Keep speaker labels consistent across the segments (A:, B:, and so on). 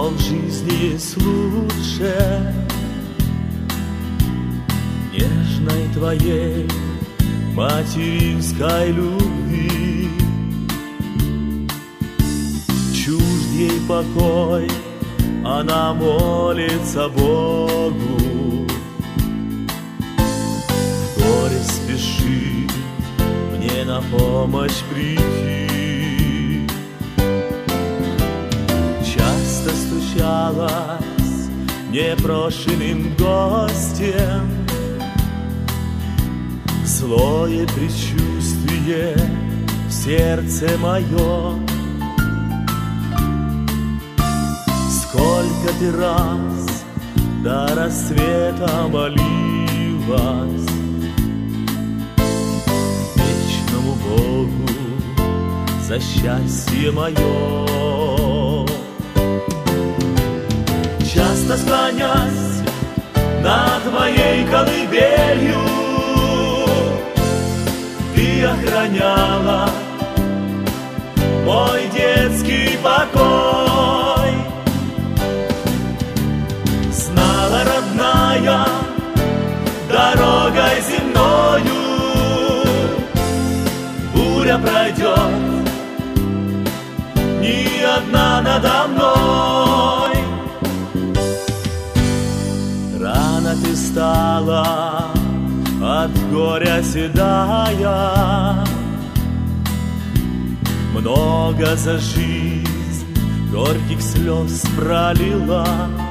A: Но в жизни есть лучше нежной твоей материнской любви. Чужд ей покой, она молится Богу. В горе спеши мне на помощь прийти. Часто стучалась непрошенным гостем, злое предчувствие в сердце мое. Сколько ты раз до рассвета молилась вечному Богу за счастье мое. Часто склонясь над моей колыбелью, ты охраняла мой детский покой. Знала, родная, дорогой земною буря пройдет, ни одна надо мной. Рано ты стала от горя седая, много за жизнь горьких слез пролила.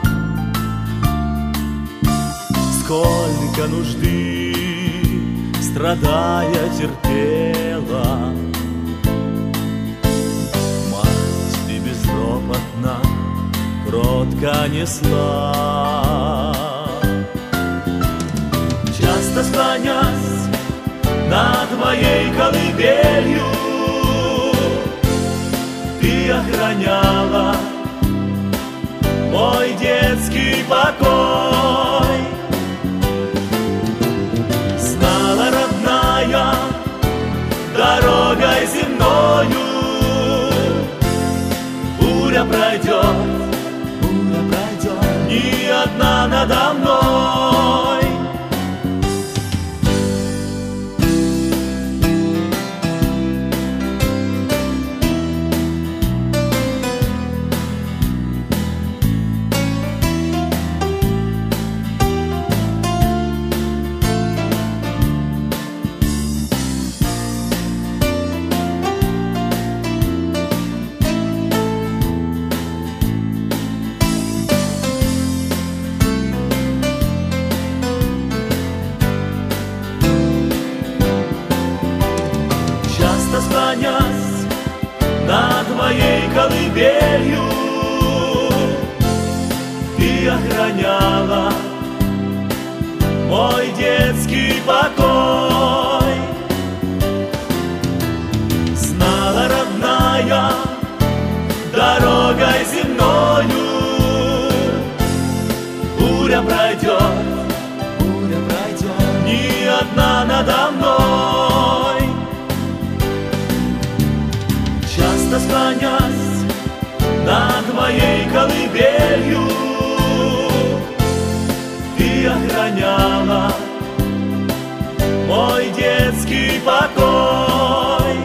A: Сколько нужды, страдая, терпела. Мать ты безропотно, кротко несла. Часто склонясь над моей колыбелью, ты охраняла мой детский покой. Знала, родная, дорогой земною буря пройдет, ни одна надо мной. Склонясь над моей колыбелью, ты охраняла мой детский покой. Знала, родная, дорогой земною буря пройдет, ни одна надо мной. Часто склонясь над моей колыбелью, ты охраняла мой детский покой.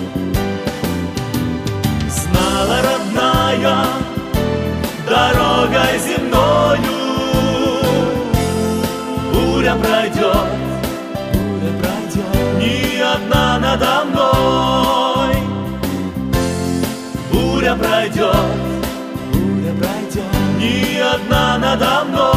A: Знала, родная, дорогой земною буря пройдет, ни одна надо мной. Буря пройдет, ни одна надо мной.